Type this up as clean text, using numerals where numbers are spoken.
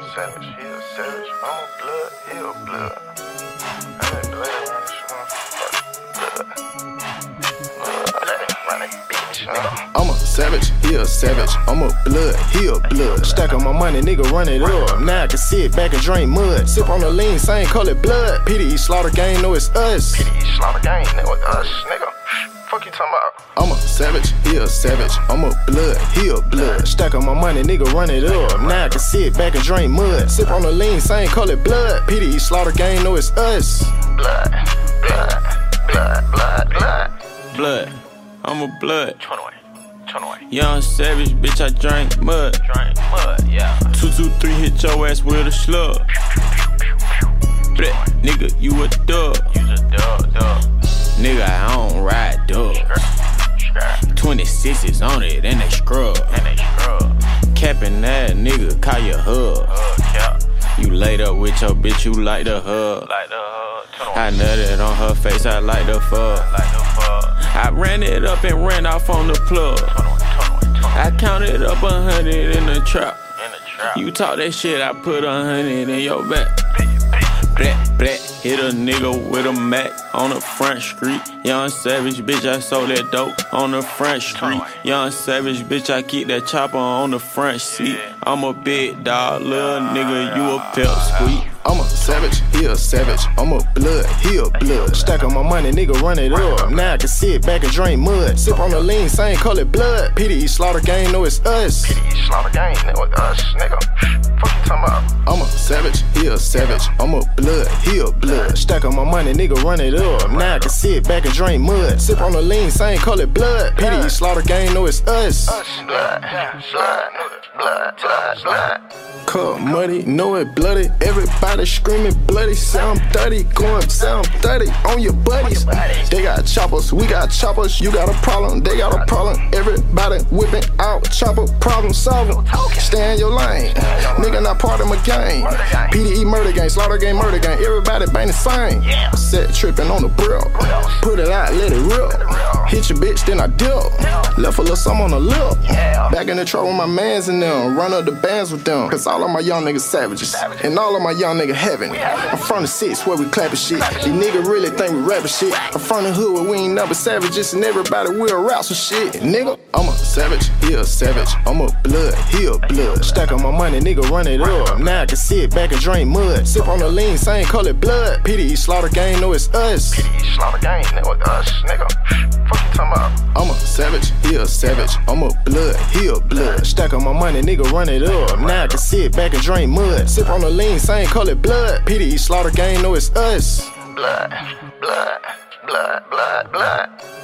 savage, he a savage. I'm a blood, he a blood. I ain't play around this one. I'm a savage, he a savage. I'm a blood, he a blood. Stack on my money, nigga, run it up. Now I can sit back and drink mud. Sip on the lean, same color blood. PDE Slaughter Gang, know it's us. PDE Slaughter Gang, know it's us, nigga. Fuck you talking about? I'm a savage, he a savage. I'm a blood, he a blood. Stack on my money, nigga, run it up. Now I can sit back and drink mud. Sip on the lean, same color blood. PDE Slaughter Gang, know it's us. Blood, blood, blood, blood, blood. Blood, I'm a blood. 21. Young savage, bitch, I drank mud. Yeah. 223 hit your ass with a slug. Bleh, nigga, you a dub. Nigga, I don't ride dubs. 26s on it and they scrub. Capping that nigga, call your hub. You laid up with your bitch, you like the hug. I nutted on her face, I like the fuck. I ran it up and ran off on the plug. I counted up 100 in the trap. You talk that shit, I put 100 in your back. Black, black, hit a nigga with a Mac on the front street. Young savage, bitch, I sold that dope on the front street. Young savage, bitch, I keep that chopper on the front seat. I'm a big dog, little nigga, you a pep squeak. I'm a savage, he a savage. I'm a blood, he a blood. Stack on my money, nigga, run it up. Now I can sit back and drink mud. Sip on the lean, same color blood. PDE Slaughter Gang, know it's us. PDE Slaughter Gang, know it's us, nigga. Fuck you talking about? I'm a savage, he a savage. I'm a blood, he a blood. Stack on my money, nigga, run it up. Now I can sit back and drink mud. Sip on the lean, same color blood. PDE Slaughter Gang, know it's us. Blood, blood, blood, blood. Cup muddy, know it bloody. Everybody screaming bloody. Sound dirty, going sound dirty on your buddies. They got choppers, we got choppers. You got a problem, they got a problem. Everybody whipping out chopper, problem solving. Stay in your lane, nigga not part of my game. PDE murder gang, Slaughter Gang, murder gang. Everybody bang the same. Set tripping on the brill. Put it out, let it rip. Hit your bitch, then I dip. Left a little something on the lip. Back in the truck with my mans in them. Run up the bands with them. Cause all of my young niggas savages. And all of my young niggas having it. I'm from the six where we clapping shit. These niggas really think we rapping shit. I'm from the hood where we ain't nothing savages. And everybody will rap some shit. Nigga, I'm a savage, he a savage. I'm a blood, he a blood. Stack on my money, nigga, run it up. Now I can sit back and drink mud. Sip on the lean, same color blood. PDE Slaughter Gang, know it's us. PDE Slaughter Gang, know it's us, nigga. Fuck you talking about? I'm a savage, he a savage. I'm a blood, he a blood. Stack on my money, nigga, run it up. Now I can sit back and drink mud. Sip on the lean, same color blood. PDE Slaughter Gang, know it's us. Blood, blood, blood, blood, blood.